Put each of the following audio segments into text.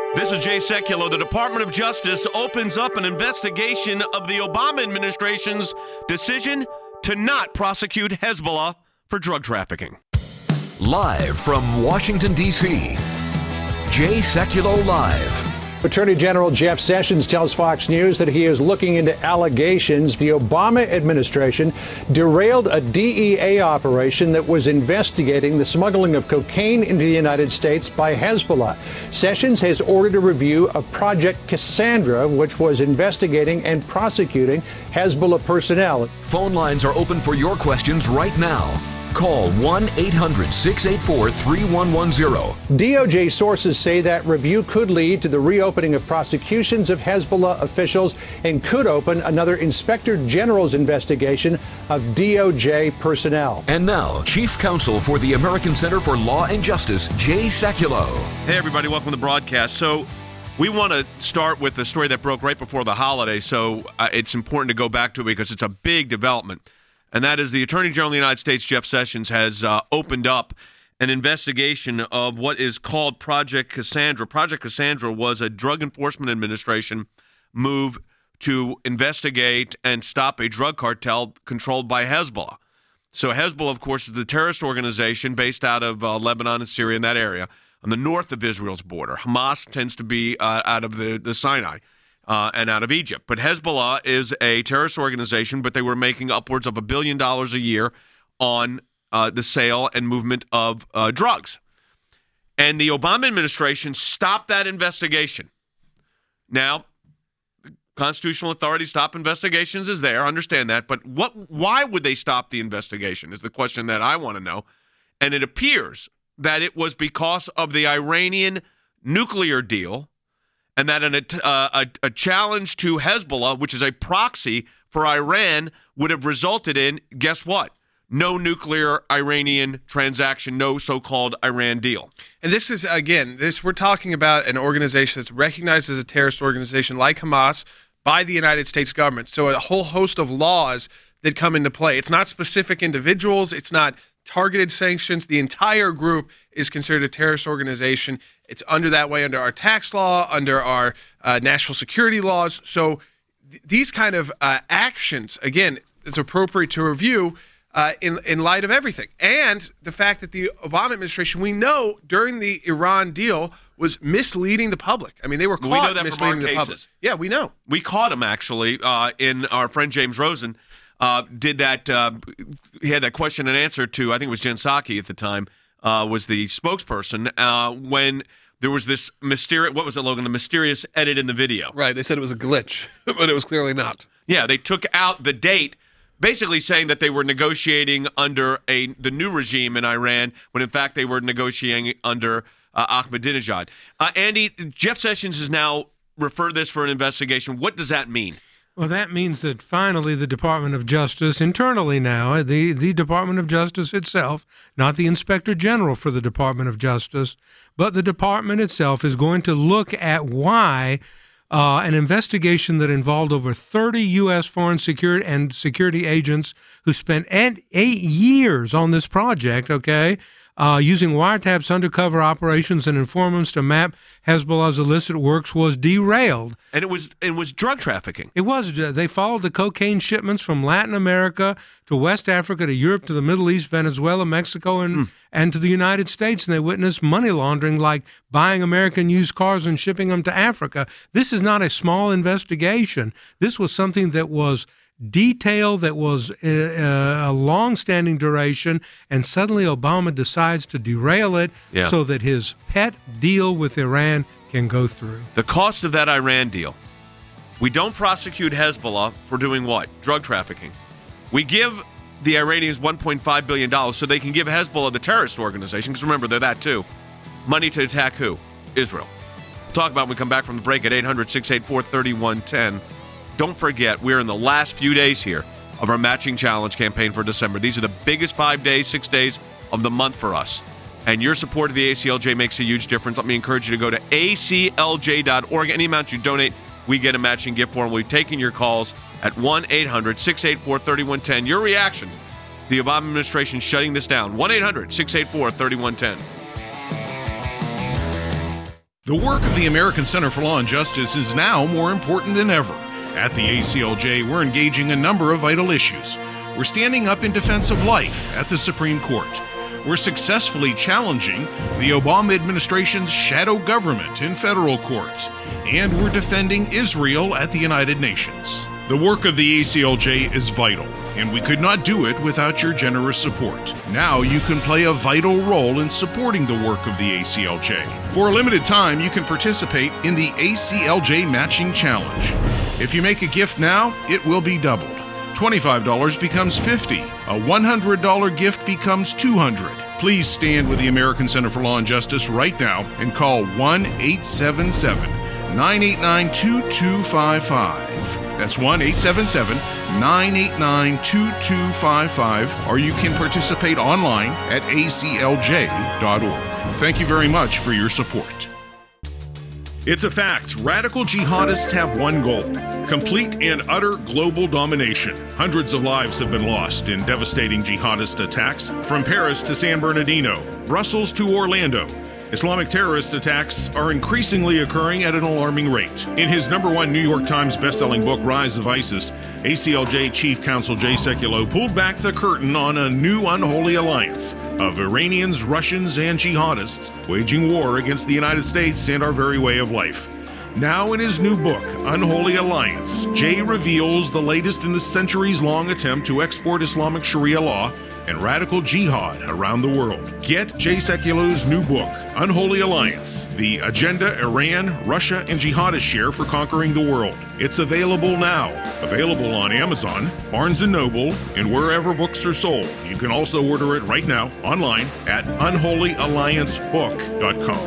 This is Jay Sekulow. The Department of Justice opens up an investigation of the Obama administration's decision to not prosecute Hezbollah for drug trafficking. Live from Washington, D.C., Jay Sekulow Live. Attorney General Jeff Sessions tells Fox News that he is looking into allegations the Obama administration derailed a DEA operation that was investigating the smuggling of cocaine into the United States by Hezbollah. Sessions has ordered a review of Project Cassandra, which was investigating and prosecuting Hezbollah personnel. Phone lines are open for your questions right now. Call 1-800-684-3110. DOJ sources say that review could lead to the reopening of prosecutions of Hezbollah officials and could open another Inspector General's investigation of DOJ personnel. And now, Chief Counsel for the American Center for Law and Justice, Jay Sekulow. Hey, everybody. Welcome to the broadcast. So we want to start with the story that broke right before the holiday, so it's important to go back to it because it's a big development. And that is the Attorney General of the United States, Jeff Sessions, has opened up an investigation of what is called Project Cassandra. Project Cassandra was a Drug Enforcement Administration move to investigate and stop a drug cartel controlled by Hezbollah. So Hezbollah, of course, is the terrorist organization based out of Lebanon and Syria in that area on the north of Israel's border. Hamas tends to be out of the Sinai. And out of Egypt. But Hezbollah is a terrorist organization, but they were making upwards of $1 billion a year on the sale and movement of drugs. And the Obama administration stopped that investigation. Now, the constitutional authority to stop investigations is there, understand that, but why would they stop the investigation is the question that I want to know. And it appears that it was because of the Iranian nuclear deal, and that a challenge to Hezbollah, which is a proxy for Iran, would have resulted in, guess what? No nuclear Iranian transaction, no so-called Iran deal. And this is, again, we're talking about an organization that's recognized as a terrorist organization like Hamas by the United States government. So a whole host of laws that come into play. It's not specific individuals. It's not targeted sanctions. The entire group is considered a terrorist organization. It's under that way under our tax law, under our national security laws. So these kind of actions, again, it's appropriate to review in light of everything. And the fact that the Obama administration, we know during the Iran deal, was misleading the public. I mean, they were caught misleading the public. Yeah, we know. We caught him, actually, in our friend James Rosen. Did that? He had that question and answer to, I think it was Jen Psaki at the time, was the spokesperson when there was this mysterious, what was it, Logan? The mysterious edit in the video. Right. They said it was a glitch, but it was clearly not. Yeah, they took out the date, basically saying that they were negotiating under the new regime in Iran, when in fact they were negotiating under Ahmadinejad. Andy, Jeff Sessions has now referred this for an investigation. What does that mean? Well, that means that finally the Department of Justice, internally now, the Department of Justice itself, not the Inspector General for the Department of Justice, but the department itself is going to look at why an investigation that involved over 30 U.S. foreign security agents who spent 8 years on this project, using wiretaps, undercover operations, and informants to map Hezbollah's illicit works was derailed. And it was drug trafficking. It was. They followed the cocaine shipments from Latin America to West Africa to Europe to the Middle East, Venezuela, Mexico, and to the United States. And they witnessed money laundering, like buying American used cars and shipping them to Africa. This is not a small investigation. This was something that was detailed, that was a long-standing duration, and suddenly Obama decides to derail it so that his pet deal with Iran can go through. The cost of that Iran deal. We don't prosecute Hezbollah for doing what? Drug trafficking. We give the Iranians $1.5 billion so they can give Hezbollah, the terrorist organization, because remember, they're that too, money to attack who? Israel. We'll talk about it when we come back from the break at 800-684-3110. Don't forget, we're in the last few days here of our matching challenge campaign for December. These are the biggest 5 days, 6 days of the month for us. And your support of the ACLJ makes a huge difference. Let me encourage you to go to aclj.org. Any amount you donate, we get a matching gift for, and we'll be taking your calls at 1-800-684-3110. Your reaction to the Obama administration shutting this down. 1-800-684-3110. The work of the American Center for Law and Justice is now more important than ever. At the ACLJ, we're engaging a number of vital issues. We're standing up in defense of life at the Supreme Court. We're successfully challenging the Obama administration's shadow government in federal courts. And we're defending Israel at the United Nations. The work of the ACLJ is vital, and we could not do it without your generous support. Now you can play a vital role in supporting the work of the ACLJ. For a limited time, you can participate in the ACLJ Matching Challenge. If you make a gift now, it will be doubled. $25 becomes $50. A $100 gift becomes $200. Please stand with the American Center for Law and Justice right now and call 1-877-989-2255. That's 1-877-989-2255, or you can participate online at aclj.org. Thank you very much for your support. It's a fact. Radical jihadists have one goal: complete and utter global domination. Hundreds of lives have been lost in devastating jihadist attacks, from Paris to San Bernardino, Brussels to Orlando. Islamic terrorist attacks are increasingly occurring at an alarming rate. In his #1 New York Times bestselling book, Rise of ISIS, ACLJ Chief Counsel Jay Sekulow pulled back the curtain on a new unholy alliance of Iranians, Russians, and jihadists waging war against the United States and our very way of life. Now in his new book, Unholy Alliance, Jay reveals the latest in a centuries-long attempt to export Islamic Sharia law and radical jihad around the world. Get Jay Sekulow's new book, Unholy Alliance, The Agenda Iran, Russia, and Jihadists Share for Conquering the World. It's available now. Available on Amazon, Barnes & Noble, and wherever books are sold. You can also order it right now online at unholyalliancebook.com.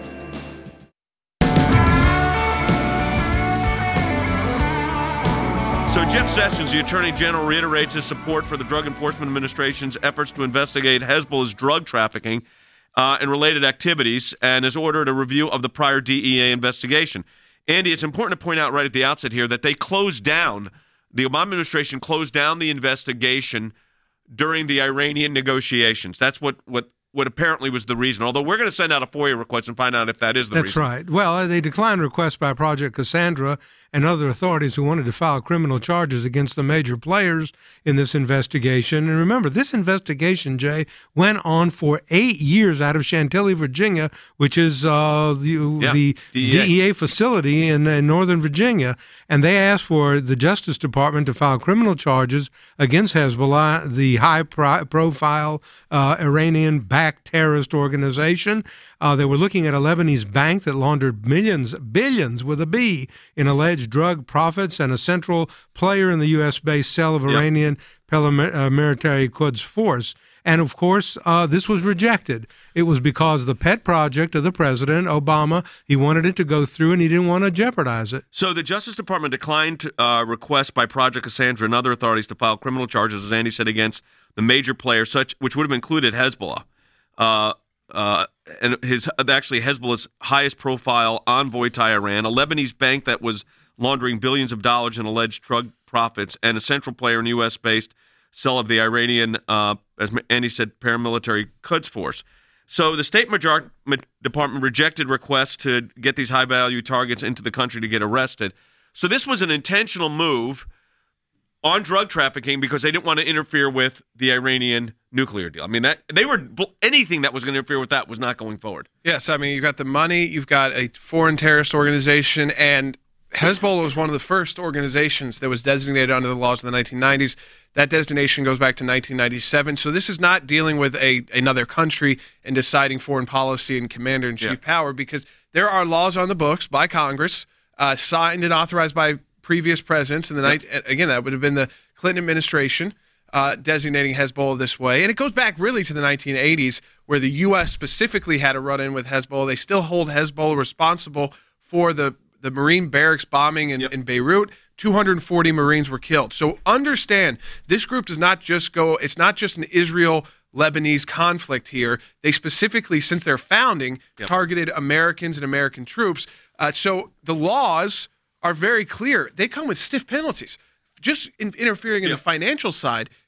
So Jeff Sessions, the Attorney General, reiterates his support for the Drug Enforcement Administration's efforts to investigate Hezbollah's drug trafficking and related activities, and has ordered a review of the prior DEA investigation. Andy, it's important to point out right at the outset here that the Obama administration closed down the investigation during the Iranian negotiations. That's what apparently was the reason, although we're going to send out a FOIA request and find out if that is the reason. That's right. Well, they declined requests by Project Cassandra and other authorities who wanted to file criminal charges against the major players in this investigation. And remember, this investigation, Jay, went on for 8 years out of Chantilly, Virginia, which is the DEA facility in Northern Virginia. And they asked for the Justice Department to file criminal charges against Hezbollah, the high-profile Iranian-backed terrorist organization. They were looking at a Lebanese bank that laundered billions with a B in alleged drug profits, and a central player in the U.S.-based cell of Iranian paramilitary Quds Force. And, of course, this was rejected. It was because the pet project of the president, Obama, he wanted it to go through and he didn't want to jeopardize it. So the Justice Department declined requests by Project Cassandra and other authorities to file criminal charges, as Andy said, against the major players, which would have included Hezbollah. And Hezbollah's highest profile envoy to Iran, a Lebanese bank that was laundering billions of dollars in alleged drug profits, and a central player in the U.S.-based cell of the Iranian, as Andy said, paramilitary Quds Force. So the State Department rejected requests to get these high-value targets into the country to get arrested. So this was an intentional move on drug trafficking because they didn't want to interfere with the Iranian nuclear deal. I mean, anything that was going to interfere with that was not going forward. Yes, I mean, you've got the money, you've got a foreign terrorist organization, and Hezbollah was one of the first organizations that was designated under the laws in the 1990s. That designation goes back to 1997. So this is not dealing with another country and deciding foreign policy and commander-in-chief power, because there are laws on the books by Congress, signed and authorized by previous presidents. And again, that would have been the Clinton administration designating Hezbollah this way. And it goes back really to the 1980s, where the U.S. specifically had a run-in with Hezbollah. They still hold Hezbollah responsible for the Marine barracks bombing in Beirut. 240 Marines were killed. So understand, this group does not just it's not just an Israel-Lebanese conflict here. They specifically, since their founding, targeted Americans and American troops. So the laws are very clear. They come with stiff penalties. Just interfering in the financial side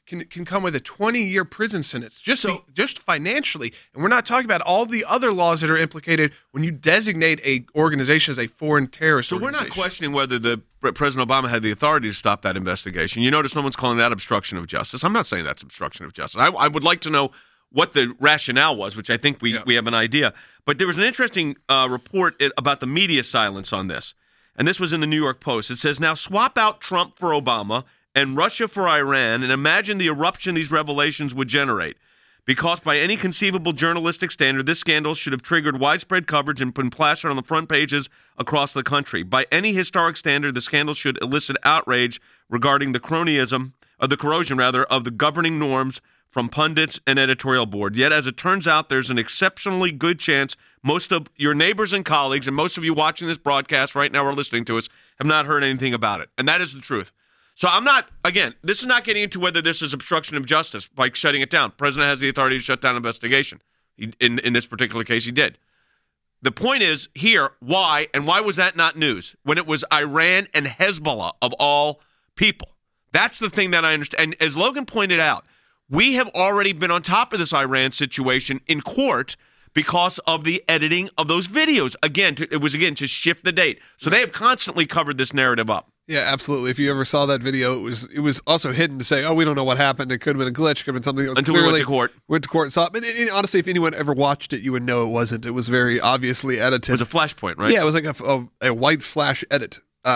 can come with a 20-year prison sentence just financially. And we're not talking about all the other laws that are implicated when you designate a organization as a foreign terrorist organization. We're not questioning whether President Obama had the authority to stop that investigation. You notice no one's calling that obstruction of justice. I'm not saying that's obstruction of justice. I would like to know what the rationale was, which I think we have an idea. But there was an interesting report about the media silence on this. And this was in the New York Post. It says, now swap out Trump for Obama and Russia for Iran, and imagine the eruption these revelations would generate. Because by any conceivable journalistic standard, this scandal should have triggered widespread coverage and been plastered on the front pages across the country. By any historic standard, the scandal should elicit outrage regarding the corrosion of the governing norms from pundits and editorial board. Yet, as it turns out, there's an exceptionally good chance most of your neighbors and colleagues, and most of you watching this broadcast right now or listening to us, have not heard anything about it. And that is the truth. So I'm not, again, this is not getting into whether this is obstruction of justice by shutting it down. The president has the authority to shut down an investigation. In this particular case, he did. The point is here, why was that not news when it was Iran and Hezbollah of all people? That's the thing that I understand. And as Logan pointed out, we have already been on top of this Iran situation in court because of the editing of those videos. It was to shift the date. So they have constantly covered this narrative up. Yeah, absolutely. If you ever saw that video, it was also hidden to say, oh, we don't know what happened. It could have been a glitch. Could have been something that was until clearly we went to court. Went to court and saw it. And honestly, if anyone ever watched it, you would know it wasn't. It was very obviously edited. It was a flashpoint, right? Yeah, it was like a white flash edit.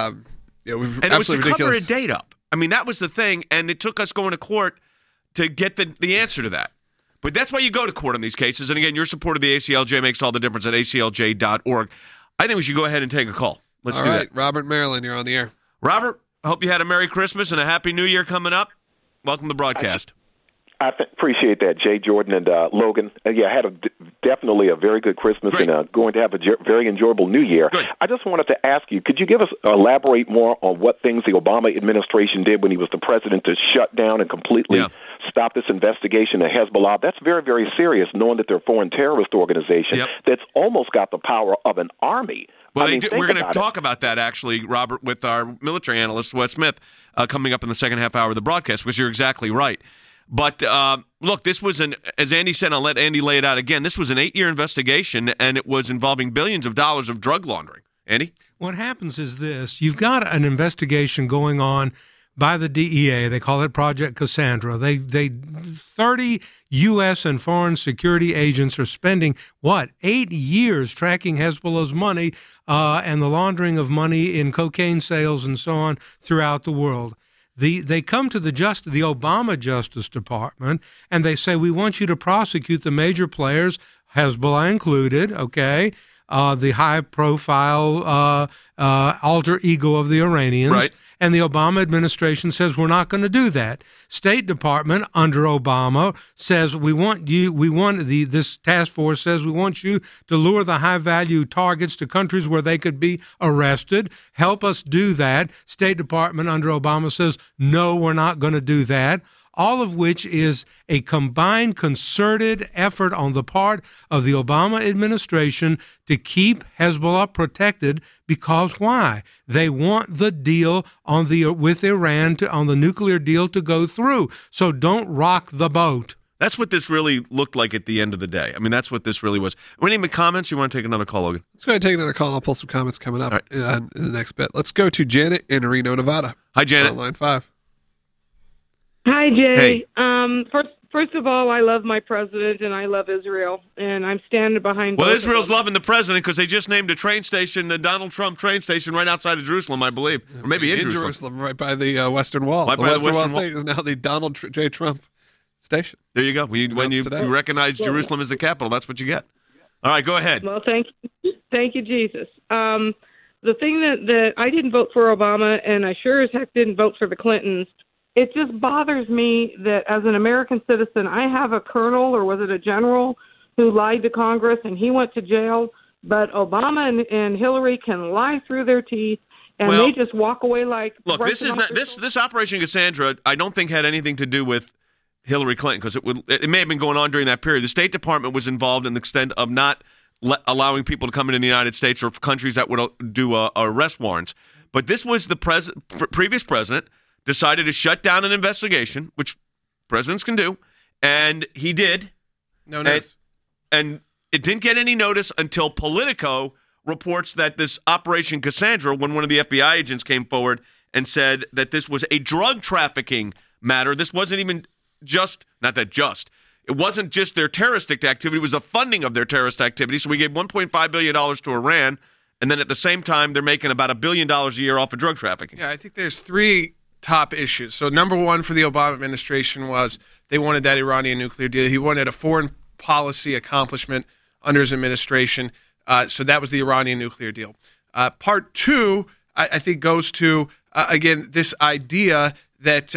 It was and it was to ridiculous. cover a date up. I mean, that was the thing, and it took us going to court to get the answer to that. But that's why you go to court on these cases. And again, your support of the ACLJ makes all the difference at aclj.org. I think we should go ahead and take a call. Let's do that. Robert Maryland, you're on the air. Robert, I hope you had a Merry Christmas and a Happy New Year coming up. Welcome to the broadcast. I appreciate that, Jay, Jordan, and Logan. I had definitely a very good Christmas. Great. And going to have a very enjoyable New Year. Good. I just wanted to ask you, could you elaborate more on what things the Obama administration did when he was the president to shut down and completely stop this investigation of Hezbollah? That's very, very serious, knowing that they're a foreign terrorist organization that's almost got the power of an army. Well, we're going to talk about that, actually, Robert, with our military analyst, Wes Smith, coming up in the second half hour of the broadcast, because you're exactly right. But, look, this was as Andy said, I'll let Andy lay it out again, this was an 8-year investigation, and it was involving billions of dollars of drug laundering. Andy? What happens is this. You've got an investigation going on by the DEA. They call it Project Cassandra. 30 U.S. and foreign security agents are spending, 8 years tracking Hezbollah's money and the laundering of money in cocaine sales and so on throughout the world. They come to the Obama Justice Department, and they say, we want you to prosecute the major players, Hezbollah included, okay, the high-profile alter ego of the Iranians. Right. And the Obama administration says, we're not going to do that. State Department under Obama says, this task force says, we want you to lure the high-value targets to countries where they could be arrested. Help us do that. State Department under Obama says, no, we're not going to do that. All of which is a combined, concerted effort on the part of the Obama administration to keep Hezbollah protected. Because why? They want the deal with Iran on the nuclear deal to go through. So don't rock the boat. That's what this really looked like at the end of the day. I mean, that's what this really was. Any comments? You want to take another call, Logan? Let's go ahead and take another call. I'll pull some comments coming up in the next bit. Let's go to Janet in Reno, Nevada. Hi, Janet. On line 5. Hi, Jay. Hey. First of all, I love my president and I love Israel, and I'm standing behind. Well, both Israel's of them. loving the president because they just named a train station, the Donald Trump train station, right outside of Jerusalem, I believe, or maybe in Jerusalem, right by the Western Wall. Right the by Western the Wall Western State is now the Donald J. Trump station. There you go. When you recognize Jerusalem as the capital, that's what you get. All right, go ahead. Well, thank you, Jesus. The thing that I didn't vote for Obama, and I sure as heck didn't vote for the Clintons. It just bothers me that as an American citizen, I have a colonel, or was it a general, who lied to Congress, and he went to jail. But Obama and Hillary can lie through their teeth, and they just walk away like. Look, this Operation Cassandra, I don't think had anything to do with Hillary Clinton, because it may have been going on during that period. The State Department was involved in the extent of not allowing people to come into the United States or countries that would do arrest warrants. But this was the previous president decided to shut down an investigation, which Presidents can do. And he did. No notice. And it didn't get any notice until Politico reports that this Operation Cassandra, when one of the FBI agents came forward and said that this was a drug trafficking matter. This wasn't even it wasn't just their terroristic activity. It was the funding of their terrorist activity. So we gave $1.5 billion to Iran. And then at the same time, they're making about $1 billion a year off of drug trafficking. Yeah, I think there's three top issues. So number one for the Obama administration was they wanted that Iranian nuclear deal. He wanted a foreign policy accomplishment under his administration. So that was the Iranian nuclear deal. Part two, I think, goes to, again, this idea that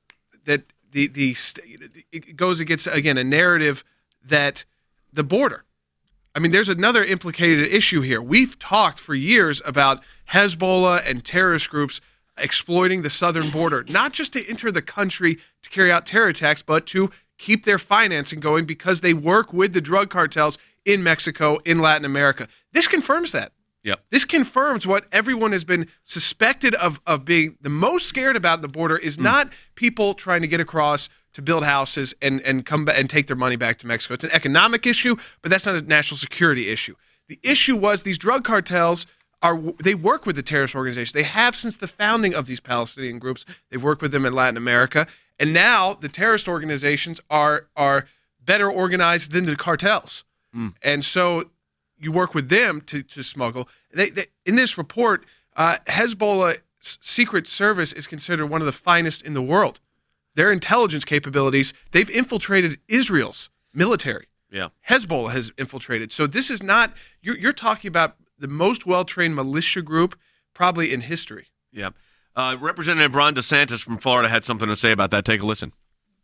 it goes against, again, a narrative that the border. I mean, there's another implicated issue here. We've talked for years about Hezbollah and terrorist groups exploiting the southern border, not just to enter the country to carry out terror attacks, but to keep their financing going because they work with the drug cartels in Mexico, in Latin America. This confirms that. Yep. This confirms what everyone has been suspected of being the most scared about at the border is not people trying to get across to build houses and come back and take their money back to Mexico. It's an economic issue, but that's not a national security issue. The issue was these drug cartels they work with the terrorist organizations. They have since the founding of these Palestinian groups. They've worked with them in Latin America, and now the terrorist organizations are better organized than the cartels, and so you work with them to smuggle. They, in this report, Hezbollah Secret Service is considered one of the finest in the world. Their intelligence capabilities, they've infiltrated Israel's military. Yeah. Hezbollah has infiltrated. So this is not, you're talking about the most well-trained militia group probably in history. Yeah. Representative Ron DeSantis from Florida had something to say about that. Take a listen.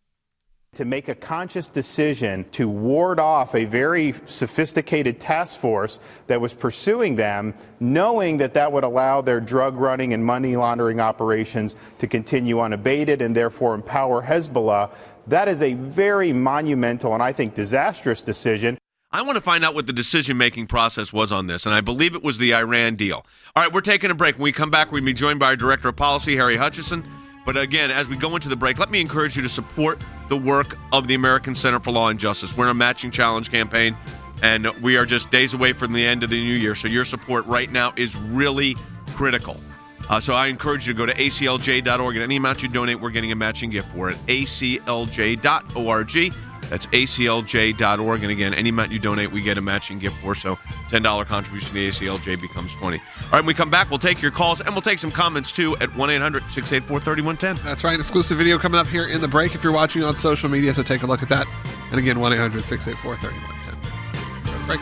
To make a conscious decision to ward off a very sophisticated task force that was pursuing them, knowing that that would allow their drug running and money laundering operations to continue unabated and therefore empower Hezbollah, that is a very monumental and I think disastrous decision. I want to find out what the decision-making process was on this, and I believe it was the Iran deal. All right, we're taking a break. When we come back, we'll be joined by our Director of Policy, Harry Hutchison. But again, as we go into the break, let me encourage you to support the work of the American Center for Law and Justice. We're in a matching challenge campaign, and we are just days away from the end of the new year. So your support right now is really critical. So I encourage you to go to aclj.org. And any amount you donate, we're getting a matching gift for it. aclj.org. That's aclj.org. And again, any amount you donate, we get a matching gift for. So $10 contribution to ACLJ becomes $20. All right, when we come back, we'll take your calls, and we'll take some comments, too, at 1-800-684-3110. That's right. Exclusive video coming up here in the break if you're watching on social media, so take a look at that. And again, 1-800-684-3110. Break.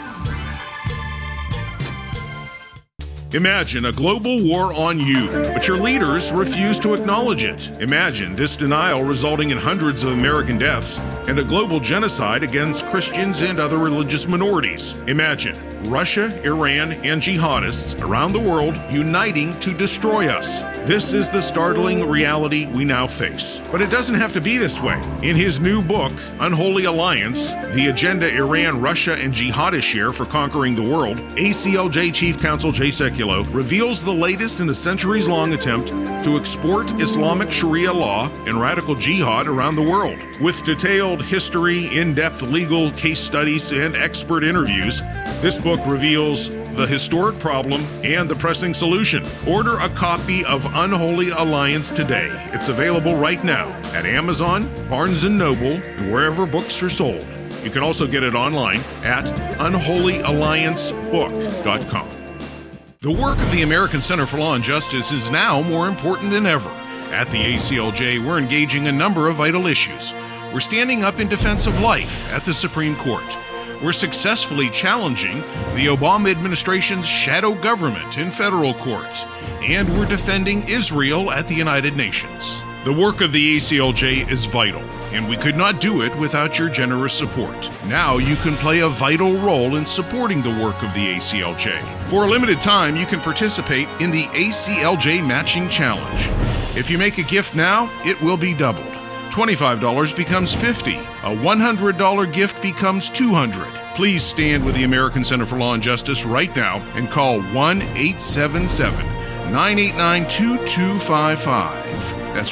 Imagine a global war on you, but your leaders refuse to acknowledge it. Imagine this denial resulting in hundreds of American deaths and a global genocide against Christians and other religious minorities. Imagine Russia, Iran, and jihadists around the world uniting to destroy us. This is the startling reality we now face. But it doesn't have to be this way. In his new book, Unholy Alliance, The Agenda Iran, Russia, and Jihadists Share for Conquering the World, ACLJ Chief Counsel Jay Sekulow reveals the latest in a centuries-long attempt to export Islamic Sharia law and radical jihad around the world. With detailed history, in-depth legal case studies, and expert interviews, this book reveals the historic problem and the pressing solution. Order a copy of Unholy Alliance today. It's available right now at Amazon, Barnes & Noble, and wherever books are sold. You can also get it online at unholyalliancebook.com. The work of the American Center for Law and Justice is now more important than ever. At the ACLJ, we're engaging a number of vital issues. We're standing up in defense of life at the Supreme Court. We're successfully challenging the Obama administration's shadow government in federal court. And we're defending Israel at the United Nations. The work of the ACLJ is vital, and we could not do it without your generous support. Now you can play a vital role in supporting the work of the ACLJ. For a limited time, you can participate in the ACLJ Matching Challenge. If you make a gift now, it will be doubled. $25 becomes $50. A $100 gift becomes $200. Please stand with the American Center for Law and Justice right now and call 1-877-989-2255. That's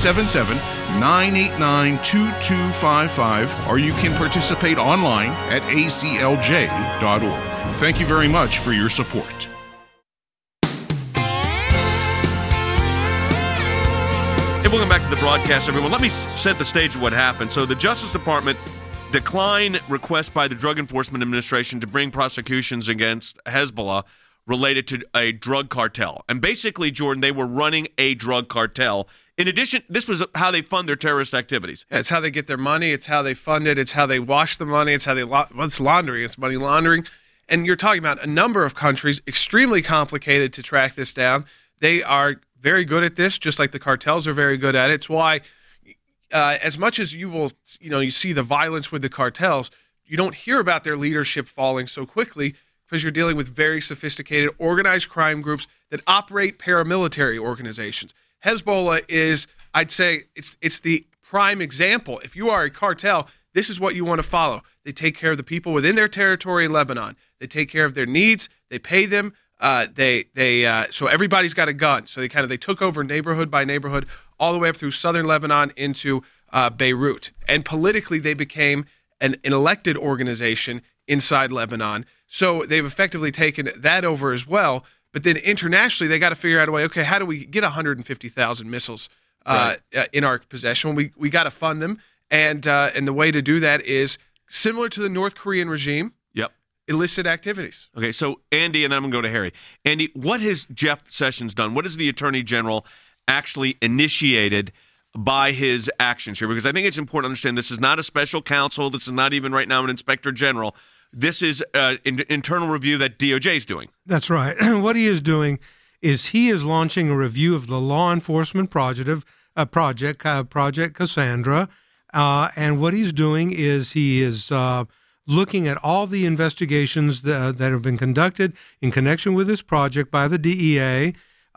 1-877-989-2255, or you can participate online at aclj.org. Thank you very much for your support. Hey, welcome back to the broadcast, everyone. Let me set the stage of what happened. So the Justice Department declined requests by the Drug Enforcement Administration to bring prosecutions against Hezbollah related to a drug cartel. And basically, Jordan, they were running a drug cartel. In addition, this was how they fund their terrorist activities. Yeah, it's how they get their money. It's how they fund it. It's how they wash the money. It's how they it's laundering. It's money laundering. And you're talking about a number of countries, extremely complicated to track this down. They are very good at this, just like the cartels are very good at it. It's why, as much as you see the violence with the cartels, you don't hear about their leadership falling so quickly because you're dealing with very sophisticated organized crime groups that operate paramilitary organizations. Hezbollah is, I'd say, it's the prime example. If you are a cartel, this is what you want to follow. They take care of the people within their territory in Lebanon. They take care of their needs. They pay them. So everybody's got a gun. So they took over neighborhood by neighborhood all the way up through southern Lebanon into Beirut. And politically, they became an elected organization inside Lebanon. So they've effectively taken that over as well. But then internationally, they got to figure out a way, okay, how do we get 150,000 missiles in our possession? We got to fund them. And the way to do that is similar to the North Korean regime. Yep. Illicit activities. Okay, so Andy, and then I'm going to go to Harry. Andy, what has Jeff Sessions done? What has the Attorney General actually initiated by his actions here? Because I think it's important to understand this is not a special counsel. This is not even right now an inspector general. This is an internal review that DOJ is doing. That's right. What he is doing is he is launching a review of the law enforcement project Cassandra. And what he's doing is he is looking at all the investigations that have been conducted in connection with this project by the DEA,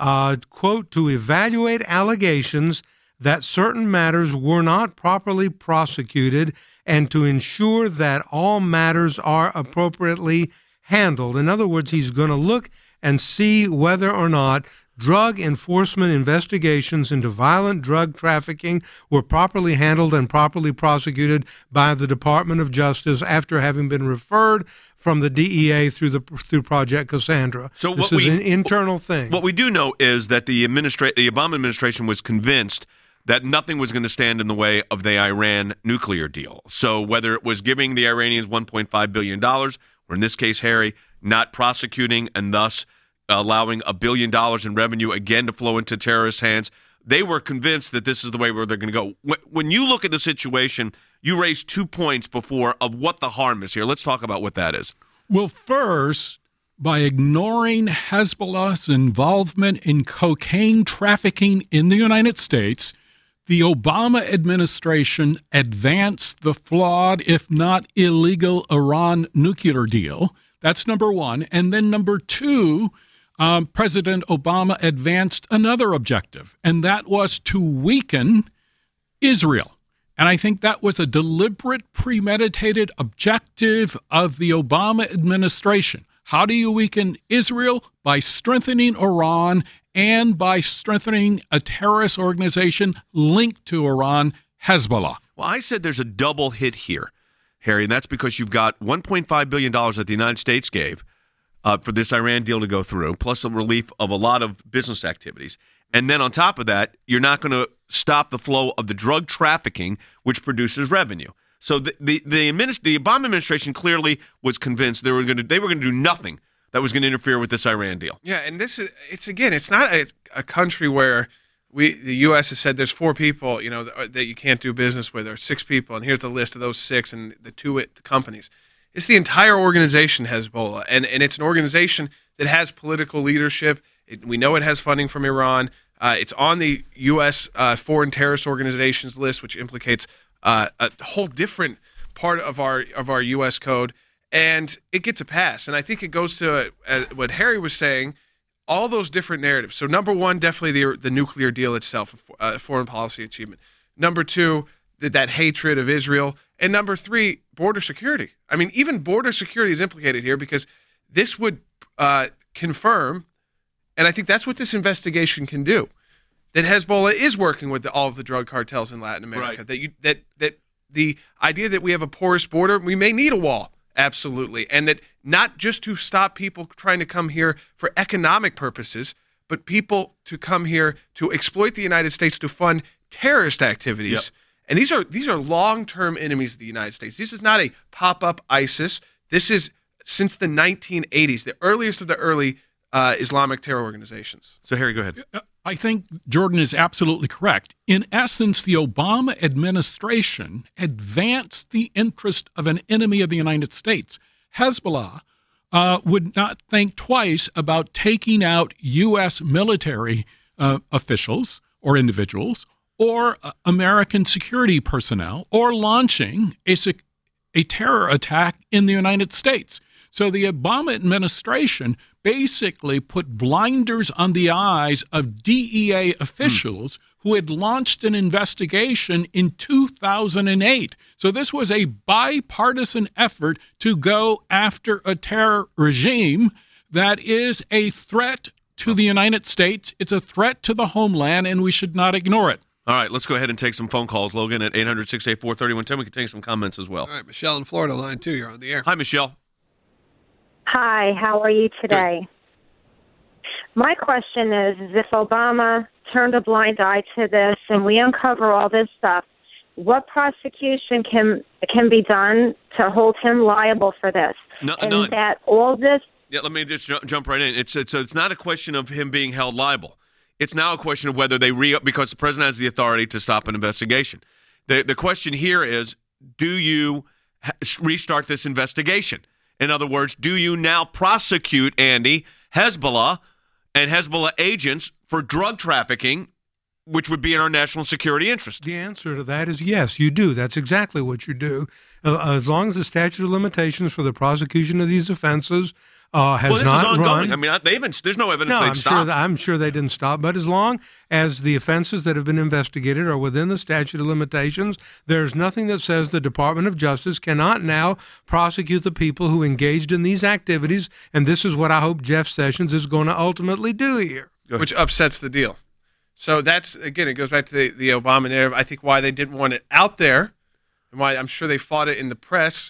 quote, to evaluate allegations that certain matters were not properly prosecuted and to ensure that all matters are appropriately handled. In other words, he's going to look and see whether or not drug enforcement investigations into violent drug trafficking were properly handled and properly prosecuted by the Department of Justice after having been referred from the DEA through Project Cassandra. So this is an internal thing. What we do know is that the Obama administration was convinced that nothing was going to stand in the way of the Iran nuclear deal. So whether it was giving the Iranians $1.5 billion, or in this case, Harry, not prosecuting and thus allowing $1 billion in revenue again to flow into terrorist hands, they were convinced that this is the way where they're going to go. When you look at the situation, you raised 2 points before of what the harm is here. Let's talk about what that is. Well, first, by ignoring Hezbollah's involvement in cocaine trafficking in the United States, the Obama administration advanced the flawed, if not illegal, Iran nuclear deal. That's number one. And then number two, President Obama advanced another objective, and that was to weaken Israel. And I think that was a deliberate, premeditated objective of the Obama administration. How do you weaken Israel? By strengthening Iran and by strengthening a terrorist organization linked to Iran, Hezbollah. Well, I said there's a double hit here, Harry, and that's because you've got $1.5 billion that the United States gave for this Iran deal to go through, plus the relief of a lot of business activities. And then on top of that, you're not going to stop the flow of the drug trafficking, which produces revenue. So the Obama administration clearly was convinced they were going to do nothing that was going to interfere with this Iran deal. Yeah, and it's not a country where the U.S. has said there's 4 people, that you can't do business with, or 6 people, and here's the list of those 6 and the 2 companies. It's the entire organization, Hezbollah, and it's an organization that has political leadership. We know it has funding from Iran. It's on the U.S. Foreign terrorist organizations list, which implicates a whole different part of our U.S. code. And it gets a pass. And I think it goes to what Harry was saying, all those different narratives. So number one, definitely the nuclear deal itself, a foreign policy achievement. Number two, that hatred of Israel. And number 3, border security. I mean, even border security is implicated here because this would confirm, and I think that's what this investigation can do. that Hezbollah is working with all of the drug cartels in Latin America. Right. That the idea that we have a porous border, we may need a wall, absolutely, and that not just to stop people trying to come here for economic purposes, but people to come here to exploit the United States to fund terrorist activities. Yep. And these are long-term enemies of the United States. This is not a pop-up ISIS. This is since the 1980s, the earliest of the early Islamic terror organizations. So, Harry, go ahead. I think Jordan is absolutely correct. In essence, the Obama administration advanced the interest of an enemy of the United States. Hezbollah would not think twice about taking out U.S. military officials or individuals or American security personnel or launching a terror attack in the United States. So the Obama administration basically put blinders on the eyes of DEA officials who had launched an investigation in 2008. So this was a bipartisan effort to go after a terror regime that is a threat to the United States. It's a threat to the homeland, and we should not ignore it. All right, let's go ahead and take some phone calls, Logan, at 800-684-3110. We can take some comments as well. All right, Michelle in Florida, line 2. You're on the air. Hi, Michelle. Hi, how are you today? Good. My question is if Obama turned a blind eye to this and we uncover all this stuff, what prosecution can be done to hold him liable for this? None. That all this... Yeah, let me just jump right in. It's not a question of him being held liable. It's now a question of whether they because the president has the authority to stop an investigation. The question here is, do you restart this investigation? In other words, do you now prosecute, Andy, Hezbollah and Hezbollah agents for drug trafficking, which would be in our national security interest? The answer to that is yes, you do. That's exactly what you do. As long as the statute of limitations for the prosecution of these offenses has not run. I mean, there's no evidence they've stopped. I'm sure they didn't stop. But as long as the offenses that have been investigated are within the statute of limitations, there's nothing that says the Department of Justice cannot now prosecute the people who engaged in these activities. And this is what I hope Jeff Sessions is going to ultimately do here. Which upsets the deal. So that's, again, it goes back to the Obama narrative. I think why they didn't want it out there and why I'm sure they fought it in the press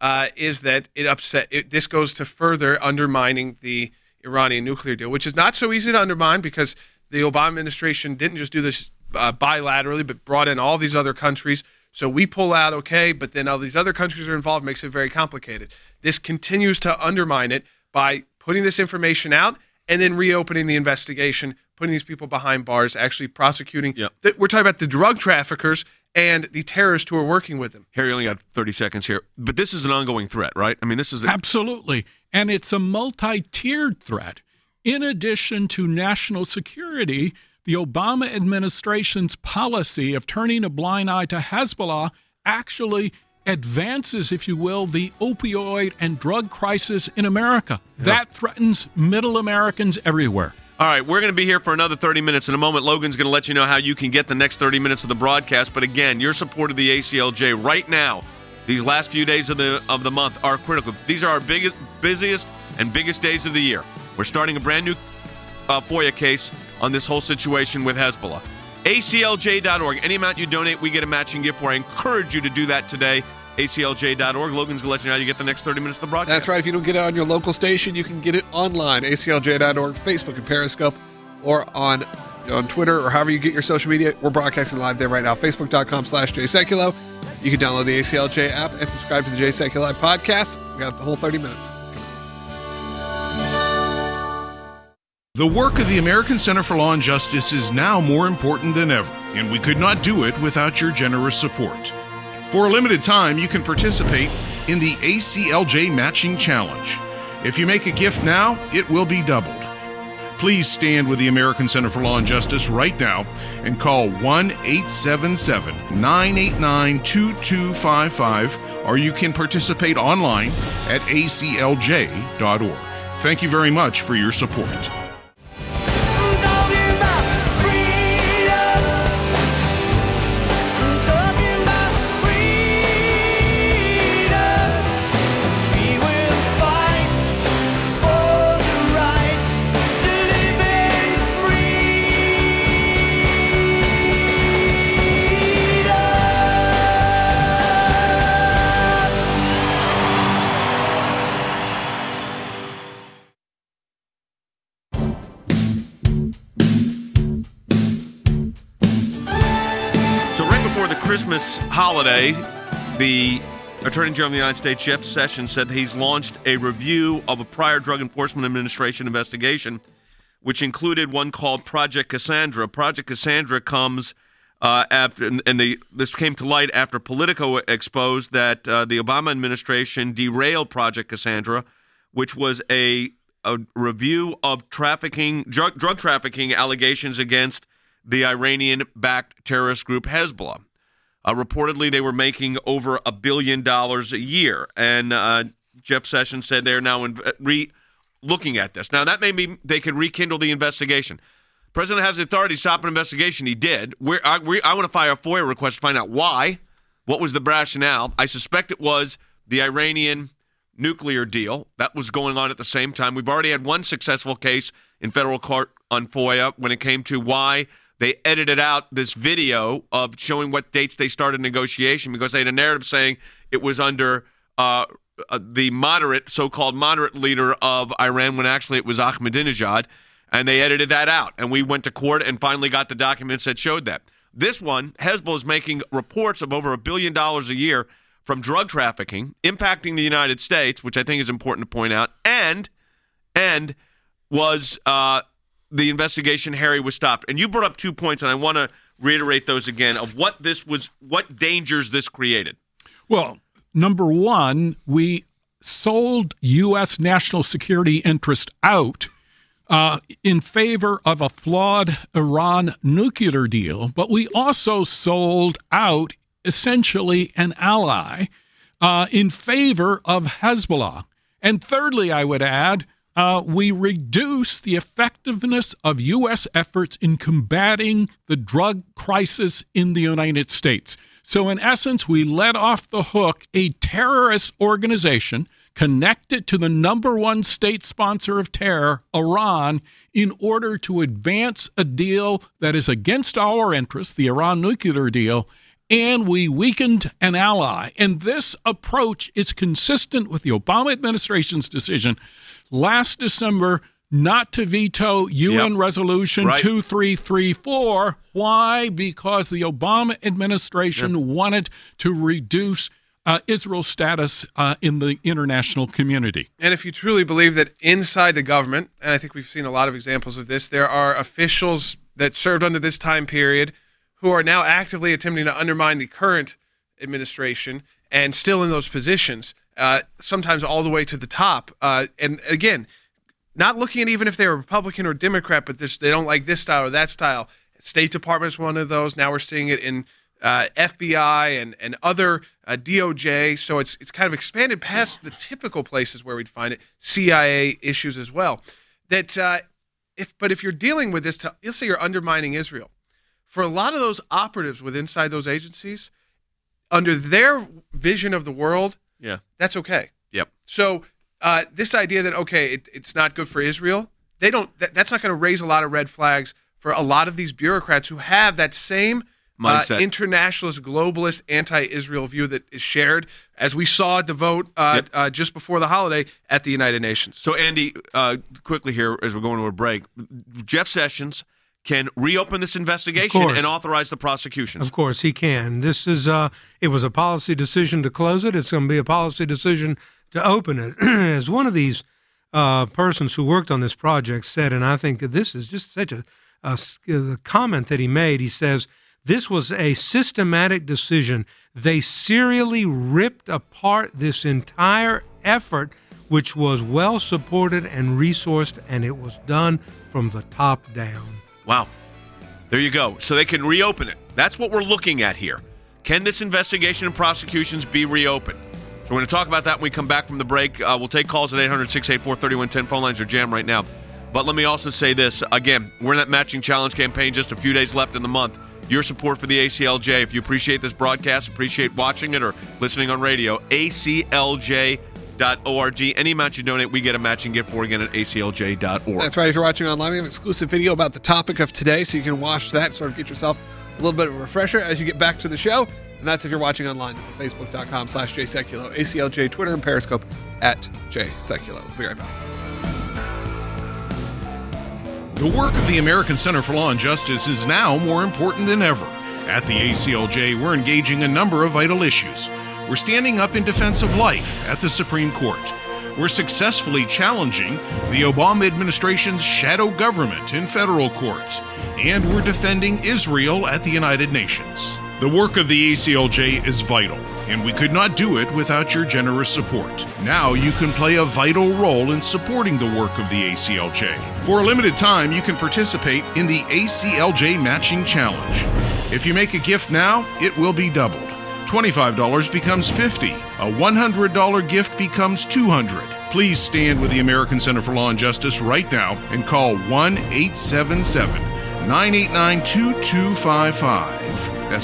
is that this goes to further undermining the Iranian nuclear deal, which is not so easy to undermine because the Obama administration didn't just do this bilaterally, but brought in all these other countries. So we pull out, okay, but then all these other countries are involved, makes it very complicated. This continues to undermine it by putting this information out and then reopening the investigation, putting these people behind bars, actually prosecuting. Yep. We're talking about the drug traffickers and the terrorists who are working with them. Harry, only got 30 seconds here. But this is an ongoing threat, right? I mean, this is... Absolutely. And it's a multi-tiered threat. In addition to national security, the Obama administration's policy of turning a blind eye to Hezbollah actually advances, if you will, the opioid and drug crisis in America. Yep. That threatens middle Americans everywhere. All right, we're going to be here for another 30 minutes. In a moment, Logan's going to let you know how you can get the next 30 minutes of the broadcast. But again, your support of the ACLJ right now, these last few days of the month are critical. These are our busiest and biggest days of the year. We're starting a brand new FOIA case on this whole situation with Hezbollah. ACLJ.org. Any amount you donate, we get a matching gift for. I encourage you to do that today. ACLJ.org. Logan's going to let you know how you get the next 30 minutes of the broadcast. That's right. If you don't get it on your local station, you can get it online. ACLJ.org, Facebook and Periscope, or on Twitter, or however you get your social media. We're broadcasting live there right now. Facebook.com/JSekulow. You can download the ACLJ app and subscribe to the Jay Sekulow podcast. We got the whole 30 minutes. The work of the American Center for Law and Justice is now more important than ever, and we could not do it without your generous support. For a limited time, you can participate in the ACLJ Matching Challenge. If you make a gift now, it will be doubled. Please stand with the American Center for Law and Justice right now and call 1-877-989-2255, or you can participate online at aclj.org. Thank you very much for your support. before the Christmas holiday, the Attorney General of the United States, Jeff Sessions, said that he's launched a review of a prior Drug Enforcement Administration investigation, which included one called Project Cassandra. Project Cassandra comes after, this came to light after Politico exposed that the Obama administration derailed Project Cassandra, which was a review of drug trafficking allegations against the Iranian-backed terrorist group Hezbollah. Reportedly, they were making over $1 billion a year, and Jeff Sessions said they're now looking at this. Now, that may mean they can rekindle the investigation. The president has the authority to stop an investigation. He did. I want to file a FOIA request to find out why. What was the rationale? I suspect it was the Iranian nuclear deal that was going on at the same time. We've already had one successful case in federal court on FOIA when it came to why they edited out this video of showing what dates they started negotiation, because they had a narrative saying it was under the so-called moderate leader of Iran, when actually it was Ahmadinejad, and they edited that out. And we went to court and finally got the documents that showed that. This one, Hezbollah is making reports of over $1 billion a year from drug trafficking, impacting the United States, which I think is important to point out, and was the investigation, Harry, was stopped. And you brought up 2 points, and I want to reiterate those again, of what dangers this created. Well, number one, we sold U.S. national security interest out in favor of a flawed Iran nuclear deal, but we also sold out essentially an ally in favor of Hezbollah. And thirdly, I would add, we reduce the effectiveness of U.S. efforts in combating the drug crisis in the United States. So in essence, we let off the hook a terrorist organization connected to the number one state sponsor of terror, Iran, in order to advance a deal that is against our interests, the Iran nuclear deal, and we weakened an ally. And this approach is consistent with the Obama administration's decision last December not to veto UN Resolution 2334. Why? Because the Obama administration wanted to reduce Israel's status in the international community. And if you truly believe that inside the government, and I think we've seen a lot of examples of this, there are officials that served under this time period who are now actively attempting to undermine the current administration and still in those positions, sometimes all the way to the top. And again, not looking at even if they're Republican or Democrat, but they don't like this style or that style. State Department is one of those. Now we're seeing it in FBI and other DOJ. So it's kind of expanded past the typical places where we'd find it. CIA issues as well. That if you're dealing with this, let's say you're undermining Israel. For a lot of those operatives inside those agencies, under their vision of the world, that's okay. Yep. So this idea that it's not good for Israel, that's not going to raise a lot of red flags for a lot of these bureaucrats who have that same mindset, internationalist, globalist, anti-Israel view that is shared, as we saw at the vote just before the holiday at the United Nations. So, Andy, quickly here as we're going to a break, Jeff Sessions can reopen this investigation and authorize the prosecution. Of course, he can. This is it was a policy decision to close it. It's going to be a policy decision to open it. As one of these persons who worked on this project said, and I think that this is just such a comment that he made, he says, this was a systematic decision. They serially ripped apart this entire effort, which was well supported and resourced, and it was done from the top down. Wow. There you go. So they can reopen it. That's what we're looking at here. Can this investigation and prosecutions be reopened? So we're going to talk about that when we come back from the break. We'll take calls at 800-684-3110. Phone lines are jammed right now. But let me also say this. Again, we're in that matching challenge campaign, just a few days left in the month. Your support for the ACLJ. If you appreciate this broadcast, appreciate watching it or listening on radio, ACLJ.org. Any amount you donate, we get a matching gift for, again, at aclj.org. That's right. If you're watching online, we have an exclusive video about the topic of today, so you can watch that, sort of get yourself a little bit of a refresher as you get back to the show. And that's if you're watching online. It's at facebook.com/JSeculo, ACLJ, Twitter, and Periscope at JSeculo. We'll be right back. The work of the American Center for Law and Justice is now more important than ever. At the ACLJ, we're engaging a number of vital issues. We're standing up in defense of life at the Supreme Court. We're successfully challenging the Obama administration's shadow government in federal court. And we're defending Israel at the United Nations. The work of the ACLJ is vital, and we could not do it without your generous support. Now you can play a vital role in supporting the work of the ACLJ. For a limited time, you can participate in the ACLJ Matching Challenge. If you make a gift now, it will be doubled. $25 becomes $50. A $100 gift becomes $200. Please stand with the American Center for Law and Justice right now and call 1-877-989-2255. That's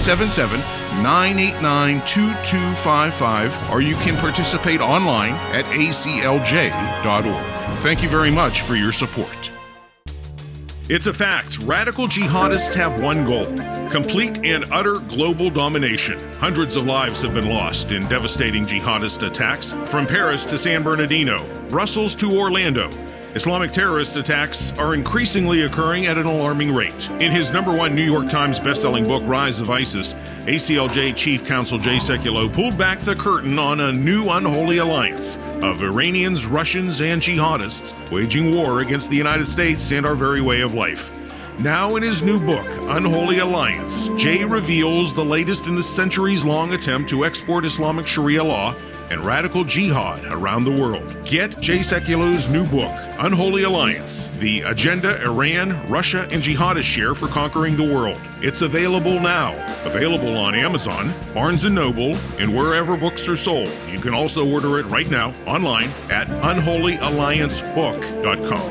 1-877-989-2255, or you can participate online at aclj.org. Thank you very much for your support. It's a fact. Radical jihadists have one goal: complete and utter global domination. Hundreds of lives have been lost in devastating jihadist attacks, from Paris to San Bernardino, Brussels to Orlando. Islamic terrorist attacks are increasingly occurring at an alarming rate. In his #1 New York Times bestselling book, Rise of ISIS, ACLJ Chief Counsel Jay Sekulow pulled back the curtain on a new unholy alliance of Iranians, Russians, and jihadists waging war against the United States and our very way of life. Now in his new book, Unholy Alliance, Jay reveals the latest in the centuries-long attempt to export Islamic Sharia law and radical jihad around the world. Get Jay Sekulow's new book, Unholy Alliance, The Agenda Iran, Russia, and Jihadists Share for Conquering the World. It's available now. Available on Amazon, Barnes & Noble, and wherever books are sold. You can also order it right now online at unholyalliancebook.com.